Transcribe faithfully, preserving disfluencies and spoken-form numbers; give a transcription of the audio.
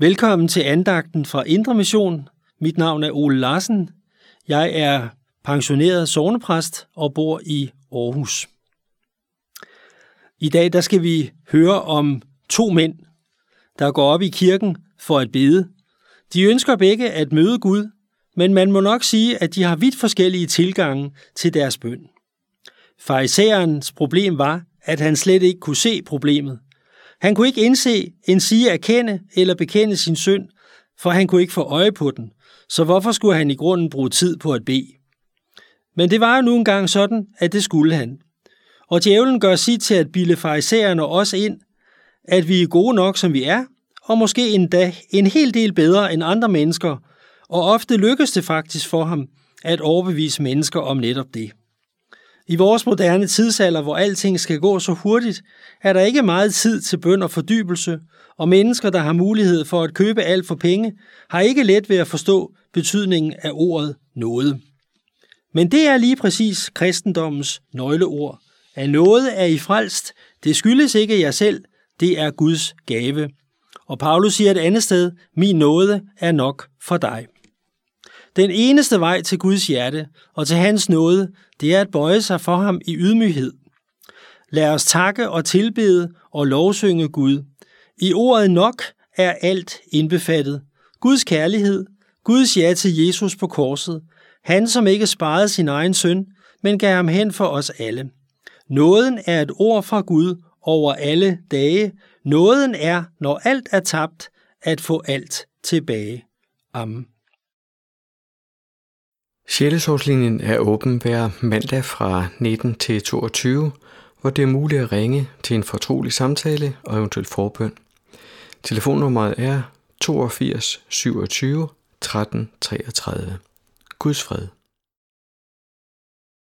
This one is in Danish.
Velkommen til andagten fra Indre Mission. Mit navn er Ole Larsen. Jeg er pensioneret sognepræst og bor i Aarhus. I dag der skal vi høre om to mænd, der går op i kirken for at bede. De ønsker begge at møde Gud, men man må nok sige, at de har vidt forskellige tilgange til deres bøn. Farisæerens problem var, at han slet ikke kunne se problemet. Han kunne ikke indse, endsige erkende eller bekende sin synd, for han kunne ikke få øje på den. Så hvorfor skulle han i grunden bruge tid på at bede? Men det var jo nu engang sådan, at det skulle han. Og djævlen gør sit til at bilde farisæerne også ind, at vi er gode nok, som vi er, og måske endda en hel del bedre end andre mennesker, og ofte lykkes det faktisk for ham at overbevise mennesker om netop det. I vores moderne tidsalder, hvor alting skal gå så hurtigt, er der ikke meget tid til bøn og fordybelse, og mennesker, der har mulighed for at købe alt for penge, har ikke let ved at forstå betydningen af ordet nåde. Men det er lige præcis kristendommens nøgleord. Af nåde er I frelst, det skyldes ikke jer selv, det er Guds gave. Og Paulus siger et andet sted, min nåde er nok for dig. Den eneste vej til Guds hjerte og til hans nåde, det er at bøje sig for ham i ydmyghed. Lad os takke og tilbede og lovsynge Gud. I ordet nok er alt indbefattet. Guds kærlighed, Guds ja til Jesus på korset, han som ikke sparede sin egen søn, men gav ham hen for os alle. Nåden er et ord fra Gud over alle dage. Nåden er, når alt er tabt, at få alt tilbage. Amen. Sjælesorgslinjen er åben hver mandag fra nitten til toogtyve, hvor det er muligt at ringe til en fortrolig samtale og eventuelt forbøn. Telefonnummeret er toogfirs syvogtyve tretten treogtredive. Guds fred.